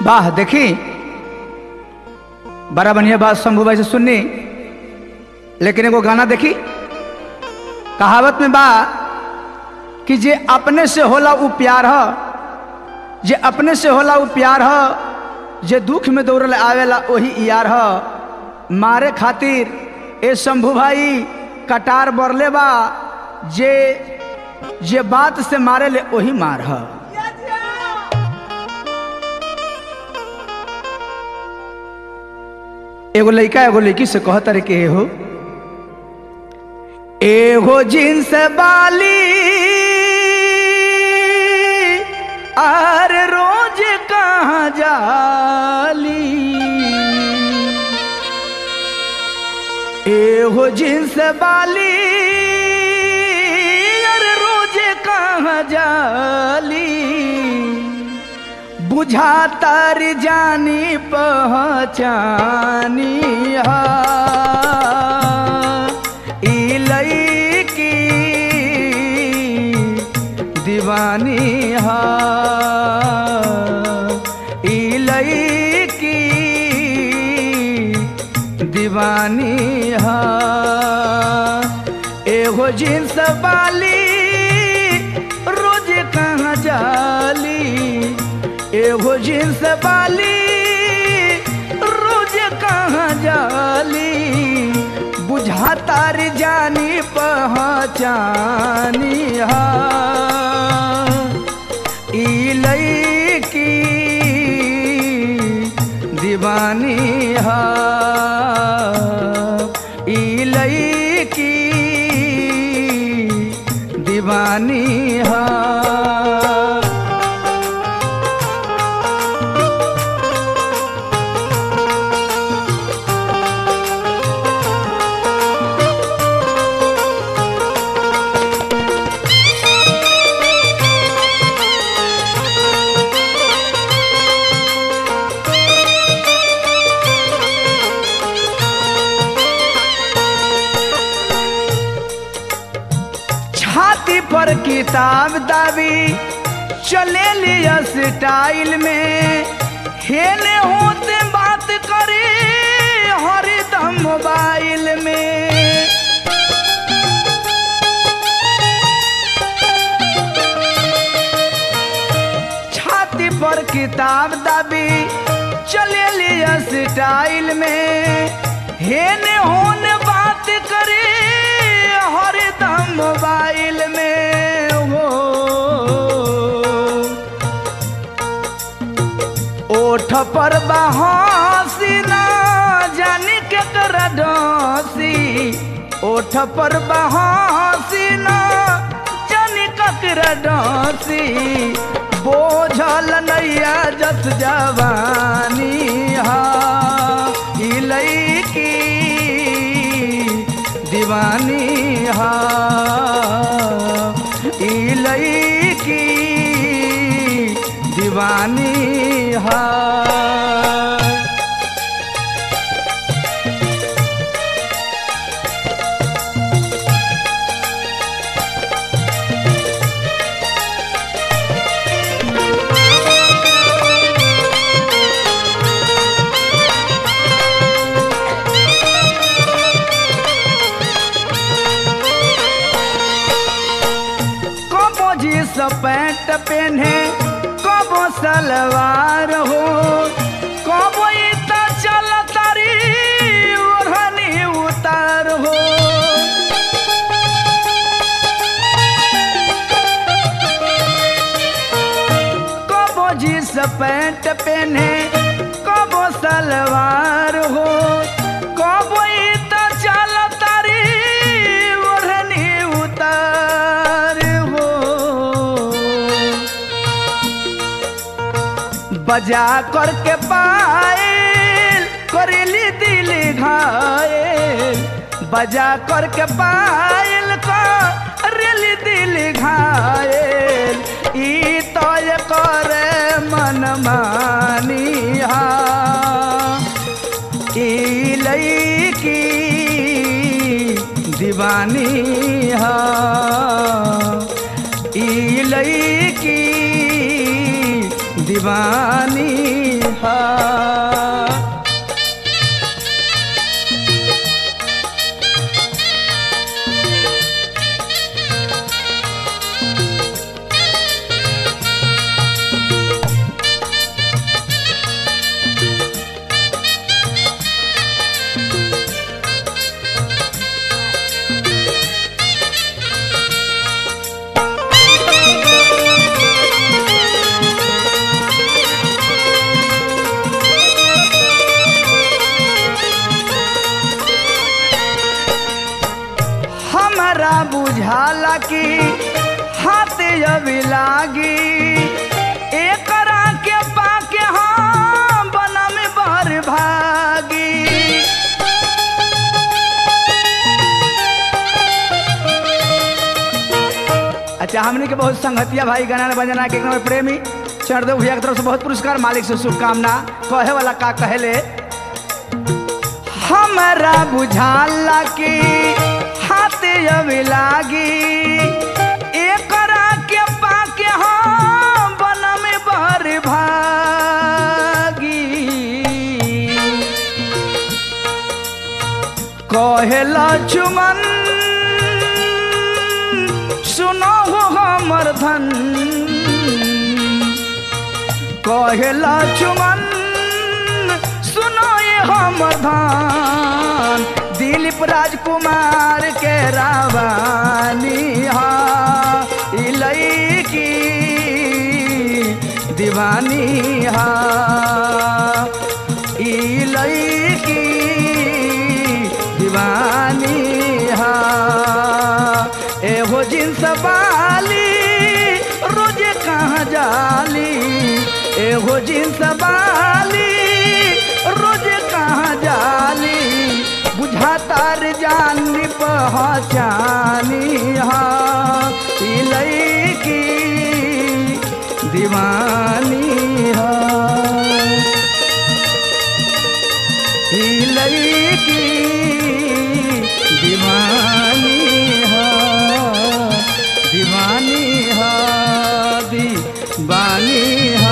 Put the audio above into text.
वाह देखी बड़ा बढ़िया बात शंभू भाई से सुननी। लेकिन एगो गाना देखी, कहावत में बा कि जे अपने से होला वो प्यार ह, जे अपने से होला वो प्यार ह, जे दुख में दौड़ल आवेला वही यार ह। मारे खातिर ए शंभू भाई कटार बरले बा, जे बात से मारे ले वही मार ह। एगो लड़का एगो लड़की से कहत रे के हो एगो जींस बाली आर रोज कहाँ जाली, एगो जींस बाली आर रोज कहाँ जाली, बुझा तार जानी पहचानी हा ई लईकी दीवानी हा, ई लईकी दीवानी हा। एगो जींस वाली रोज कहाँ जाली, एगो जींस वाली रोज कहाँ जाली, बुझा तार जानी पहचानी हा ई लईकी दीवानी हा, ई लईकी दीवानी हा। छाती पर किताब दाबी चले लिया स्टाइल में, हेले होते बात करे हरदम मोबाइल में। छाती पर किताब दाबी चले लिया स्टाइल में, हेले होने बात करे हरदम मोबाइल में हो। ओठ पर बहासी ना जानी केकरा डोसी, ओठ पर बहासी ना जानी केकरा डोसी, बोझल नैया जस जवानी हा ई लईकी दीवानी हा, ई लईकी दीवानी हा। पैंट पहने कबो सलवार हो, कबो इता चल तारी ओढ़नी उतार हो। कबो जींस पैंट पहने कबो सलवार हो, कबो इता चल तारी ओढ़नी उतार हो। बजा करके पायल करेली दिल घायल, बजा करके पायल करेली दिल घायल, ई तो ये करे मन मानी हा ई लईकी दीवानी हा, ई लईकी दीवानी हा। हमारा बुझाला कि हाथ अभी लागी एकरा के पाके हम बना में बर भागी। अच्छा हमने के बहुत संगतिया भाई गाना बजना के एक प्रेमी चढ़देव भैया की तरफ से बहुत पुरस्कार, मालिक से शुभकामना। कहे वाला का कहले, हमारा बुझाला कि हाथ अभी लागी एकरा के पाके हम बना में बर भागी। कहेला चुमन सुनो हो हमर धन, कहेला चुमन सुनो ये हमर धन। दिलीप राजकुमार के रावानी हा इलैकी दीवानी हा, इलैकी दीवानी हा। एहो जिन्स बाली रोजे कहाँ जाली, एहो जिन्स बाली रोजे कहाँ जाली। बुझातार जानी पहचानी हा इलैकी दीवानी हा, इलैकी दीवानी हा, दीवानी हा, दीवानी हा।